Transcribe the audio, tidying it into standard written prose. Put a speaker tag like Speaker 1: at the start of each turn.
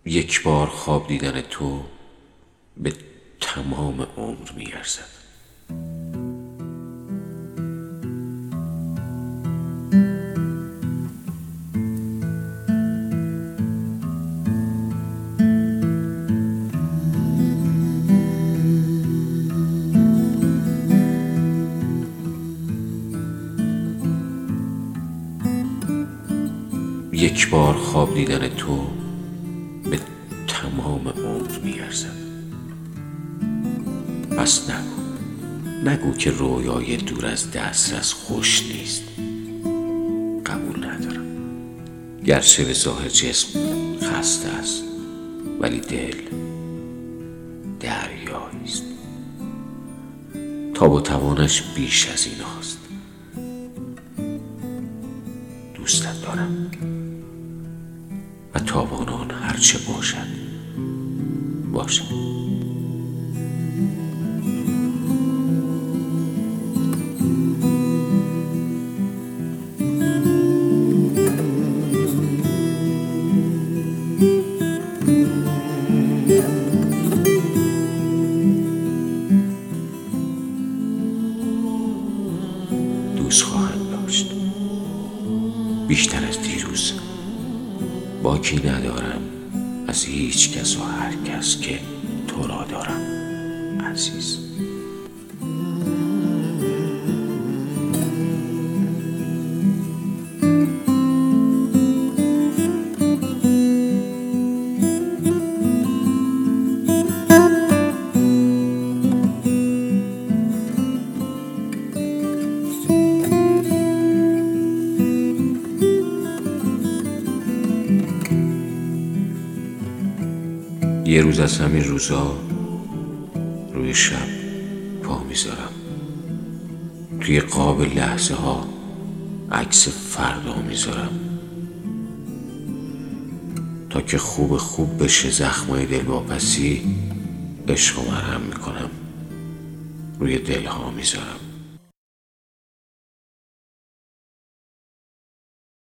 Speaker 1: یک بار خواب دیدن تو به تمام عمر میارزد. یک بار خواب دیدن تو به تمام عمر میارزد. پس نگو که رویای دور از دسترس خوش نیست. قبول ندارم. گرچه به ظاهر جسم خسته است، ولی دل دریایی است. تاب و توانش بیش از این هاست. دوستت دارم و تاوان آن هرچه باشد. دوست خواهم داشت بیشتر از دیروز. باکی ندارم از هیچ کس و هر کس که تو را دارم عزیز. یه روز از همین روزا روی شب پا میذارم، توی قاب لحظه ها عکس فردا میذارم، تا که خوب بشه زخمای دلواپسی. عشق و مرهم میکنم، روی دلها میذارم.